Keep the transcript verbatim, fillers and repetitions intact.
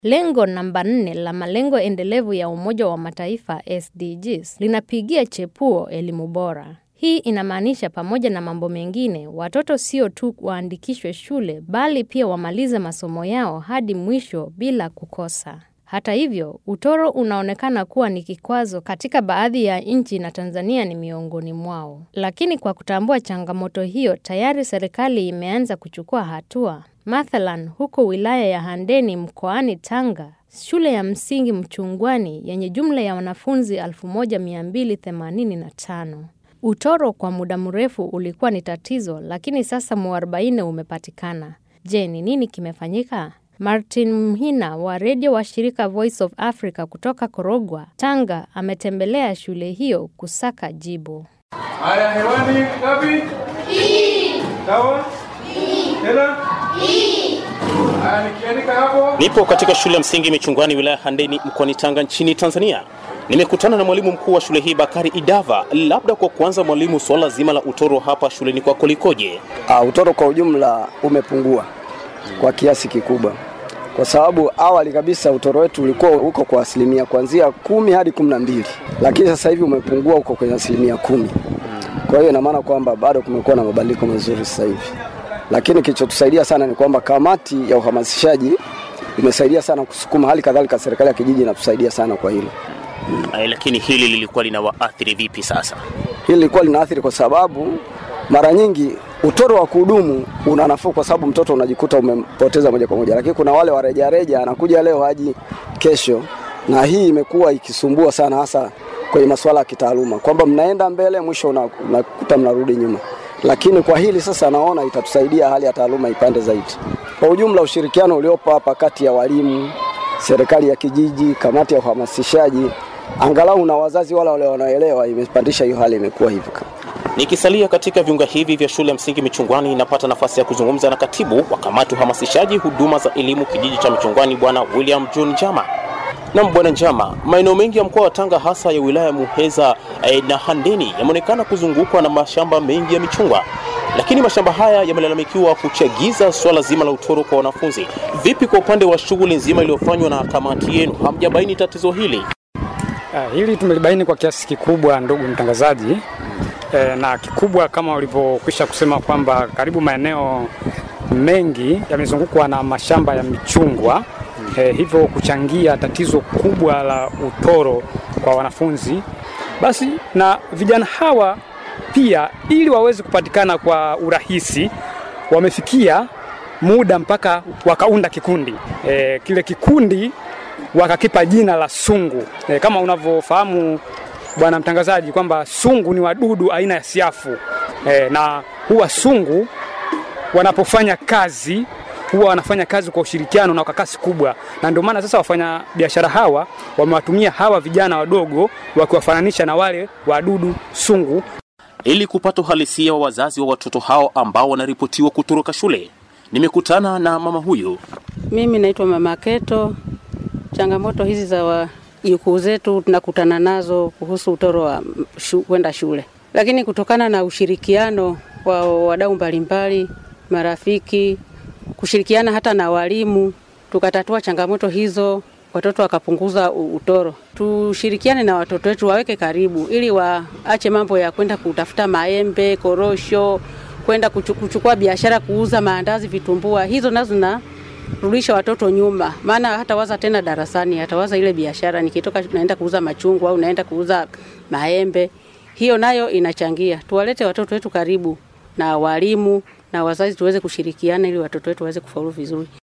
Lengo namba nne la malengo endelevu ya Umoja wa Mataifa S D Gs linapigia chepuo elimu bora. Hii inamaanisha pamoja na mambo mengine, watoto sio tu waandikishwe shule bali pia wamalize masomo yao hadi mwisho bila kukosa. Hata hivyo, utoro unaonekana kuwa ni kikwazo katika baadhi ya nchi na Tanzania ni miongoni mwao. Lakini kwa kutambua changamoto hiyo, tayari serikali imeanza kuchukua hatua. Mathalan, huko wilaya ya Handeni mkoani Tanga, shule ya msingi Mchungwani yenye jumla ya wanafunzi elfu moja mia mbili themanini na tano. Utoro kwa muda mrefu ulikuwa ni tatizo, lakini sasa mwarobaini umepatikana. Je, ni nini kimefanyika? Martin Mhina wa redio wa shirika Voice of Africa kutoka Korogwa, Tanga, ametembelea shule hiyo kusaka jibu. Haya, hewani ngapi? Hii. Sawa? Hii. Tena? Hii. Haya, nikiandika hapo. Nipo katika shule ya msingi Michungwani wilaya Handeni mkoani Tanga nchini Tanzania. Nimekutana na mwalimu mkuu wa shule hii Bakari Idava. Labda kwa kwanza mwalimu, swala zima la utoro hapa shuleni kwako likoje? Uh, utoro kwa ujumla umepungua kwa kiasi kikubwa. Kwa sababu awali kabisa utoro wetu ulikuwa uko kwa asilimia kuanzia kumi hadi kumi na mbili. Lakini sasa hivi umepungua uko kwenye asilimia kumi. Kwa hiyo ina maana kwamba bado kumekuwa na mabadiliko mazuri sasa hivi. Lakini kilichotusaidia sana ni kwamba kamati ya uhamasishaji imesaidia sana kusukuma, hali kadhalika serikali ya kijiji inatusaidia sana kwa hilo. Hmm. Ay, lakini hili lilikuwa linawaathiri vipi sasa? Hili lilikuwa linaathiri kwa sababu mara nyingi utoro wa kudumu una nafuu kwa sababu mtoto unajikuta umempoteza moja kwa moja. Lakini kuna wale wa reja reja, anakuja leo haji kesho, na hii imekuwa ikisumbua sana hasa kwenye masuala ya kitaaluma, kwamba mnaenda mbele mwisho unakuta mnarudi nyuma. Lakini kwa hili sasa naona itatusaidia hali ya taaluma ipande zaidi. Kwa ujumla ushirikiano uliopo hapa kati ya walimu, serikali ya kijiji, kamati ya uhamasishaji, angalau na wazazi wale wale wanaoelewa, imepandisha hiyo hali, imekuwa hivyo. Nikisalia katika viunga hivi vya shule ya msingi Michungwani, napata nafasi ya kuzungumza na katibu wa kamati uhamasishaji huduma za elimu kijiji cha Michungwani, Bwana William John Njama. Na Bwana Njama, maeneo mengi ya mkoa wa Tanga hasa ya wilaya Muheza eh, na Handeni yameonekana kuzungukwa na mashamba mengi ya michungwa. Lakini mashamba haya yamelalamikiwa kuchagiza swala zima la utoro kwa wanafunzi. Vipi kwa upande wa shughuli nzima iliyofanywa na kamati yenu? Hamjabaini tatizo hili? Uh, hili tumelibaini kwa kiasi kikubwa, ndugu mtangazaji. E, na kikubwa kama ulivyokwisha kusema kwamba karibu maeneo mengi yamezungukwa na mashamba ya michungwa, e, hivyo kuchangia tatizo kubwa la utoro kwa wanafunzi. Basi na vijana hawa pia, ili waweze kupatikana kwa urahisi, wamefikia muda mpaka wakaunda kikundi. E, kile kikundi wakakipa jina la sungu. E, kama unavyofahamu bwana mtangazaji kwamba sungu ni wadudu aina ya siafu. E, na huwa sungu wanapofanya kazi huwa wanafanya kazi kwa ushirikiano na kwa kasi kubwa. Na ndio maana sasa wafanya biashara hawa wamewatumia hawa vijana wadogo wakiwafananisha na wale wadudu sungu. Ili kupata uhalisia wa wazazi wa watoto hao ambao wanaripotiwa kutoroka shule, nimekutana na mama huyu. Mimi naitwa Mama Keto. Changamoto hizi za wa Yuku zetu tunakutana nazo kuhusu utoro wa shu, kwenda shule. Lakini kutokana na ushirikiano wa wadau mbalimbali, marafiki, kushirikiana hata na walimu, tukatatua changamoto hizo, watoto wakapunguza utoro. Tushirikiane na watoto wetu, waweke karibu ili waache mambo ya kwenda kutafuta maembe, korosho, kwenda kuchukua biashara kuuza maandazi, vitumbua. Hizo nazo na rudisha watoto nyuma, maana hata waza tena darasani, hatawaza ile biashara, nikitoka naenda kuuza machungwa au naenda kuuza maembe. Hiyo nayo inachangia. Tuwalete watoto wetu karibu na walimu na wazazi, tuweze kushirikiana ili watoto wetu waweze kufaulu vizuri.